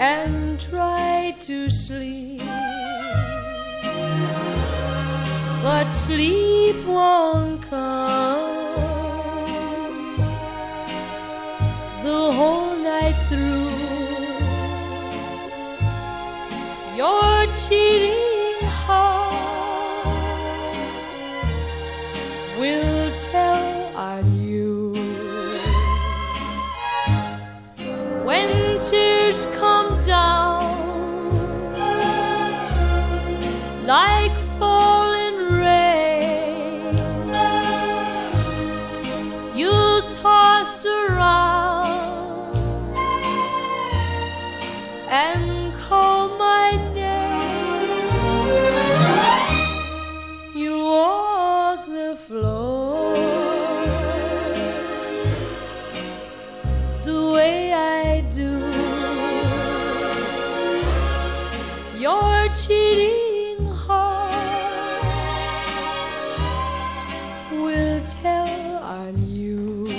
and try to sleep, but sleep won't come the whole night through. Your cheating heart will tell on you. When tears come down like falling rain, you'll toss around and call my name. You walk the floor the way I do. Your cheating heart will tell on you.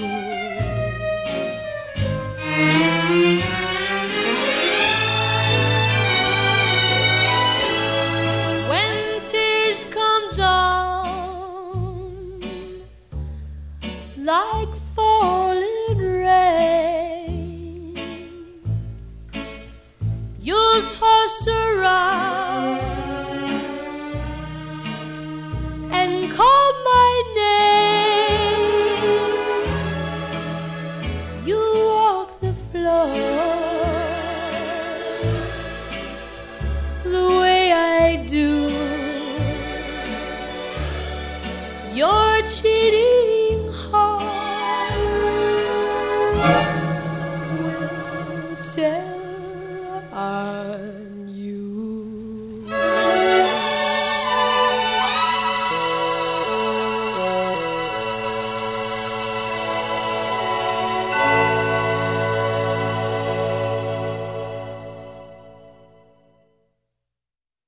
When tears come down like falling rain, you'll toss around and call my name. You walk the floor the way I do. Your cheating heart